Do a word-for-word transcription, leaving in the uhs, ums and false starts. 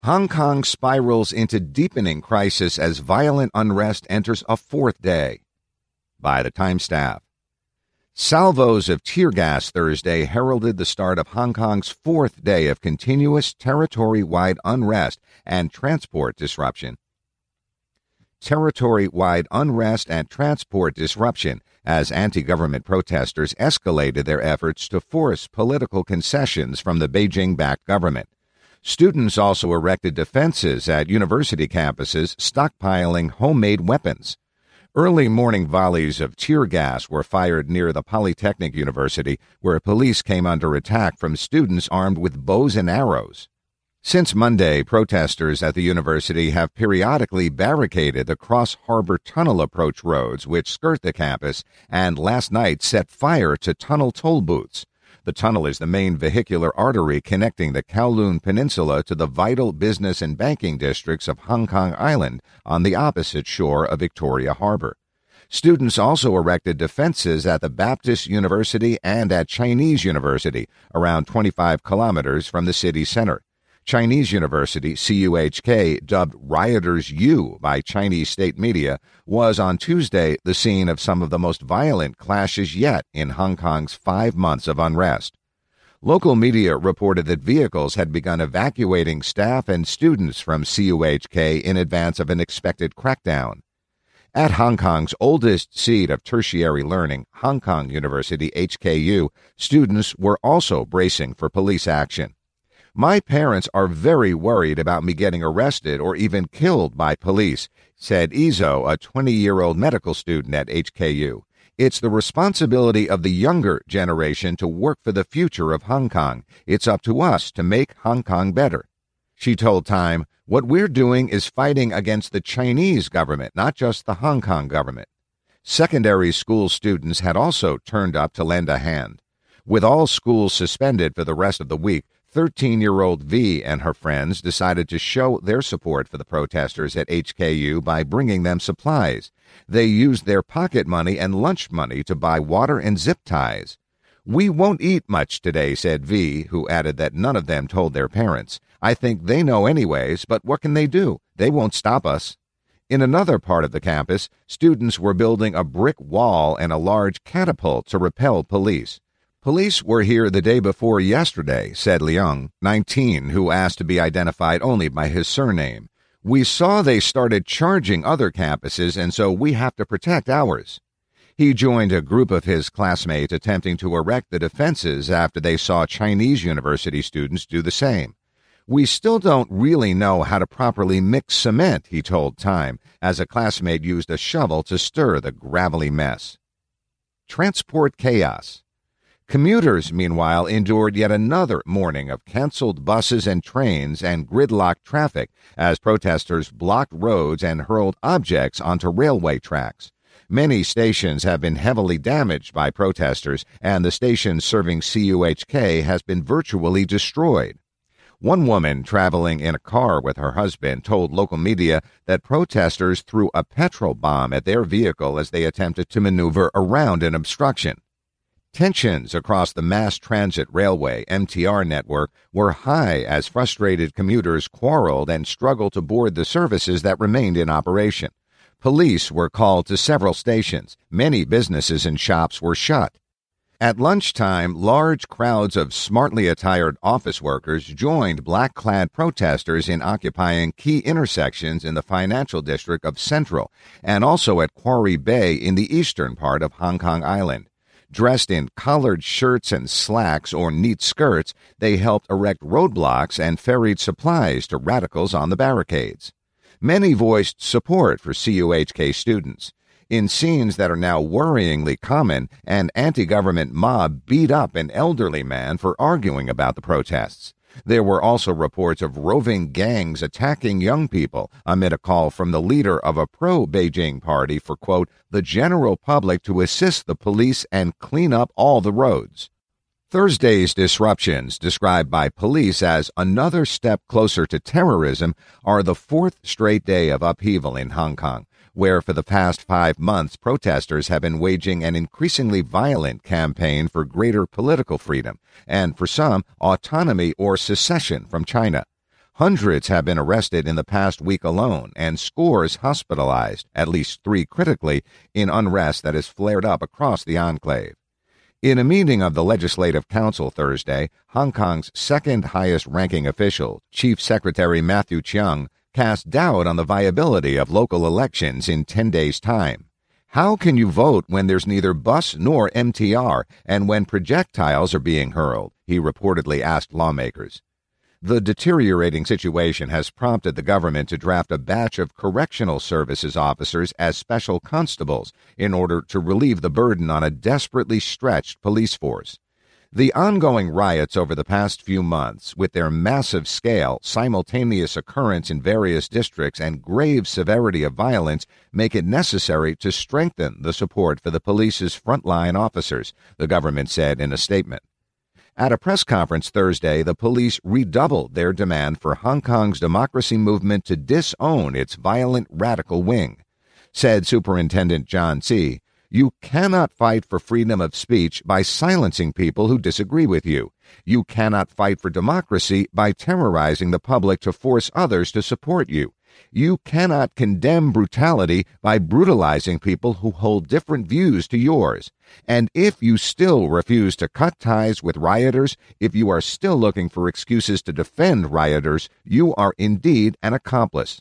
Hong Kong spirals into deepening crisis as violent unrest enters a fourth day. By the Time Staff. Salvos of tear gas Thursday heralded the start of Hong Kong's fourth day of continuous territory-wide unrest and transport disruption. Territory-wide unrest and transport disruption as anti-government protesters escalated their efforts to force political concessions from the Beijing-backed government. Students also erected defenses at university campuses, stockpiling homemade weapons. Early morning volleys of tear gas were fired near the Polytechnic University, where police came under attack from students armed with bows and arrows. Since Monday, protesters at the university have periodically barricaded the cross-harbor tunnel approach roads which skirt the campus and last night set fire to tunnel toll booths. The tunnel is the main vehicular artery connecting the Kowloon Peninsula to the vital business and banking districts of Hong Kong Island on the opposite shore of Victoria Harbor. Students also erected defenses at the Baptist University and at Chinese University, around twenty-five kilometers from the city center. Chinese University, C U H K, dubbed Rioters U by Chinese state media, was on Tuesday the scene of some of the most violent clashes yet in Hong Kong's five months of unrest. Local media reported that vehicles had begun evacuating staff and students from C U H K in advance of an expected crackdown. At Hong Kong's oldest seat of tertiary learning, Hong Kong University, H K U, students were also bracing for police action. "My parents are very worried about me getting arrested or even killed by police," said Izo, a twenty-year-old medical student at H K U. "It's the responsibility of the younger generation to work for the future of Hong Kong. It's up to us to make Hong Kong better." She told Time, "What we're doing is fighting against the Chinese government, not just the Hong Kong government." Secondary school students had also turned up to lend a hand. With all schools suspended for the rest of the week, thirteen-year-old V and her friends decided to show their support for the protesters at H K U by bringing them supplies. They used their pocket money and lunch money to buy water and zip ties. "We won't eat much today," said V, who added that none of them told their parents. "I think they know anyways, but what can they do? They won't stop us." In another part of the campus, students were building a brick wall and a large catapult to repel police. "Police were here the day before yesterday," said Leung, nineteen, who asked to be identified only by his surname. "We saw they started charging other campuses, and so we have to protect ours." He joined a group of his classmates attempting to erect the defenses after they saw Chinese university students do the same. "We still don't really know how to properly mix cement," he told Time, as a classmate used a shovel to stir the gravelly mess. Transport chaos. Commuters, meanwhile, endured yet another morning of canceled buses and trains and gridlocked traffic as protesters blocked roads and hurled objects onto railway tracks. Many stations have been heavily damaged by protesters, and the station serving C U H K has been virtually destroyed. One woman traveling in a car with her husband told local media that protesters threw a petrol bomb at their vehicle as they attempted to maneuver around an obstruction. Tensions across the mass transit railway M T R network were high as frustrated commuters quarreled and struggled to board the services that remained in operation. Police were called to several stations. Many businesses and shops were shut. At lunchtime, large crowds of smartly attired office workers joined black-clad protesters in occupying key intersections in the financial district of Central and also at Quarry Bay in the eastern part of Hong Kong Island. Dressed in collared shirts and slacks or neat skirts, they helped erect roadblocks and ferried supplies to radicals on the barricades. Many voiced support for C U H K students. In scenes that are now worryingly common, an anti-government mob beat up an elderly man for arguing about the protests. There were also reports of roving gangs attacking young people amid a call from the leader of a pro-Beijing party for, quote, the general public to assist the police and clean up all the roads. Thursday's disruptions, described by police as another step closer to terrorism, are the fourth straight day of upheaval in Hong Kong, where for the past five months protesters have been waging an increasingly violent campaign for greater political freedom and, for some, autonomy or secession from China. Hundreds have been arrested in the past week alone and scores hospitalized, at least three critically, in unrest that has flared up across the enclave. In a meeting of the Legislative Council Thursday, Hong Kong's second highest-ranking official, Chief Secretary Matthew Cheung, cast doubt on the viability of local elections in ten days' time. How can you vote when there's neither bus nor M T R and when projectiles are being hurled? He reportedly asked lawmakers. The deteriorating situation has prompted the government to draft a batch of correctional services officers as special constables in order to relieve the burden on a desperately stretched police force. The ongoing riots over the past few months, with their massive scale, simultaneous occurrence in various districts, and grave severity of violence, make it necessary to strengthen the support for the police's frontline officers, the government said in a statement. At a press conference Thursday, the police redoubled their demand for Hong Kong's democracy movement to disown its violent radical wing. Said Superintendent John Tse, "You cannot fight for freedom of speech by silencing people who disagree with you. You cannot fight for democracy by terrorizing the public to force others to support you. You cannot condemn brutality by brutalizing people who hold different views to yours. And if you still refuse to cut ties with rioters, if you are still looking for excuses to defend rioters, you are indeed an accomplice."